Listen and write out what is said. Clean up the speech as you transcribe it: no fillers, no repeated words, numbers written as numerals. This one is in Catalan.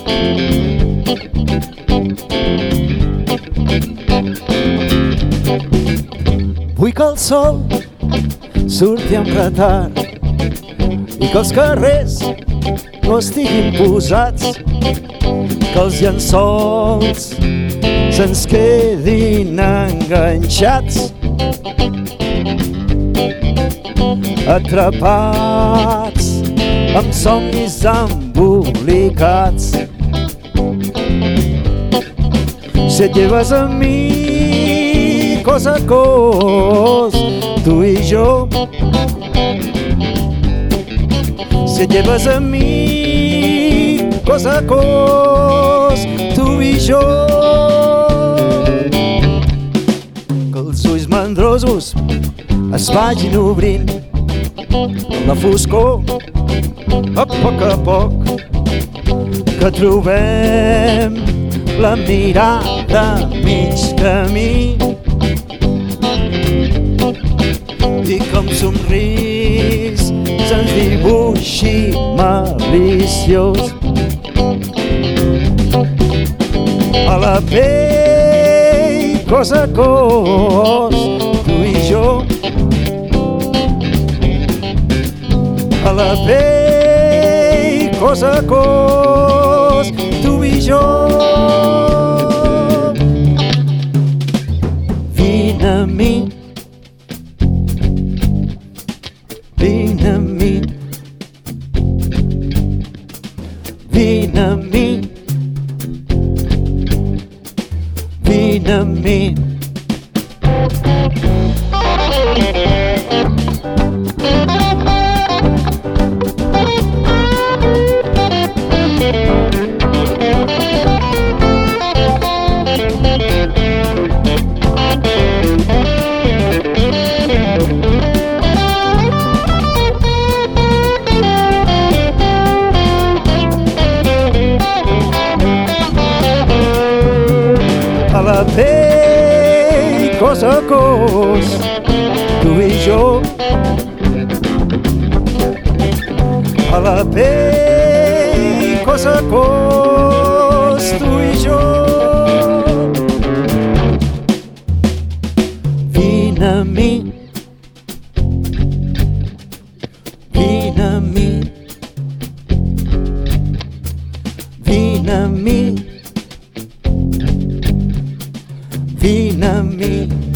Vull que el sol surti amb retard i que els carrers no estiguin posats, que els llençols se'ns quedin enganxats, atrapats amb somnis embolicats. Si et lleves amb mi cos a cos, tu i jo, si et lleves amb mi cos a cos, tu i jo, que els ulls mandrosos es vagin obrint la foscor a poc, que trobem la mirada a mig camí i que amb somrís se'ns dibuixi maliciós a la pell, cos a cos, tu i jo, a la pell, cos a cos, tu i jo. Vine a mi, vine a mi, vine a mi, vine a mi. A la pell, cos a cos, tu i jo, a la pell, cos a cos, tu i jo. Vine a mi, vine a mi, vine a mi, vine a mi.